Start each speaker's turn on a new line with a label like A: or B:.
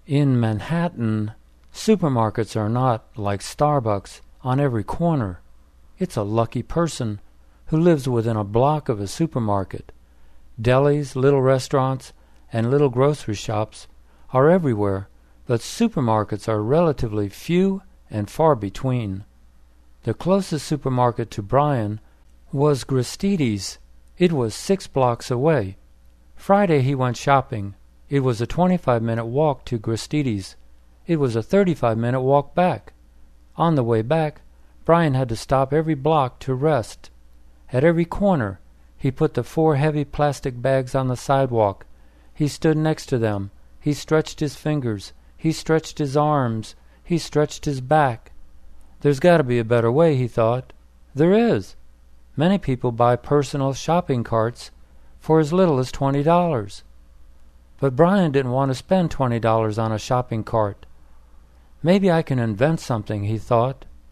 A: In Manhattan, supermarkets are not like Starbucks on every corner. It's a lucky person who lives within a block of a supermarket. Delis, little restaurants, and little grocery shops are everywhere, but supermarkets are relatively few and far between. The closest supermarket to Brian was Gristedes. It was 6 blocks away. Friday he went shopping. It was a 25-minute walk to Gristedes. It was a 35-minute walk back. On the way back, Brian had to stop every block to rest. At every corner, he put the 4 heavy plastic bags on the sidewalk. He stood next to them. He stretched his fingers. He stretched his arms. He stretched his back. There's got to be a better way, he thought. There is. Many people buy personal shopping carts for as little as $20. But Brian didn't want to spend $20 on a shopping cart. Maybe I can invent something, he thought.